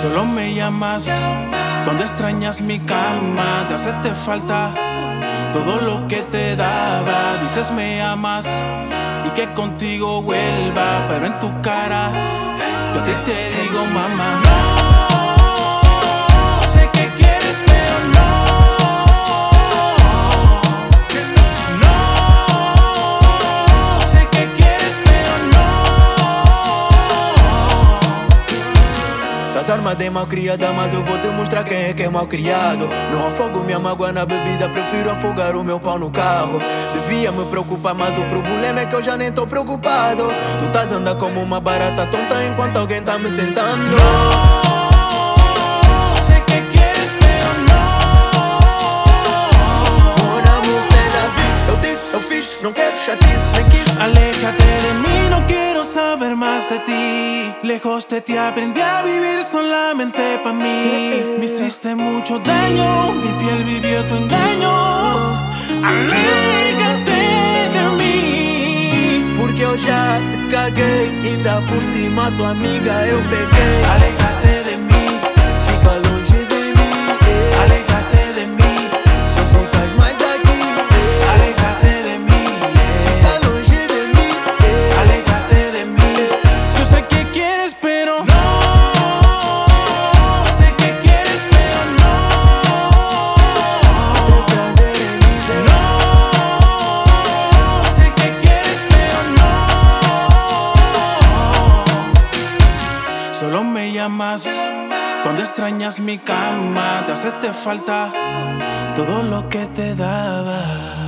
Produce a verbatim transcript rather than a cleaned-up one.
Solo me llamas cuando extrañas mi cama. Te hace te falta todo lo que te daba. Dices me amas y que contigo vuelva, pero en tu cara yo a ti te digo mamá. No, sé que quieres pero no. No, sé que quieres pero no. Das armas de malcriada, mas eu vou te mostrar quem é que é malcriado. Não afogo minha mágoa na bebida, prefiro afogar o meu pau no carro. Devia me preocupar, mas o problema é que eu já nem tô preocupado. Tu estás andando como uma barata tonta enquanto alguém tá me sentando. No, sé que quieres pero no. Mon amour, c'est la vie. Eu disse, eu fiz, não quero chatice, nem quis. Aléjate de mí, no quiero saber más de ti. Lejos de ti aprendí a vivir solamente pa' mí. Me hiciste mucho daño, mi piel vivió tu engaño. Aléjate de mí, Porque eu já te caguei, ainda por cima tua amiga eu peguei. aléjate de mí, Fica longe de mim, eh. aléjate de mí, Não voltas mais aqui, eh. aléjate de mí, Fica longe de mim, eh. aléjate de mí. Yo sé que quieres pero no. Sé que quieres pero no. Tem prazer em dizer No, sé que quieres pero no. Solo me llamas cuando extrañas mi cama. Te hace te falta todo lo que te daba.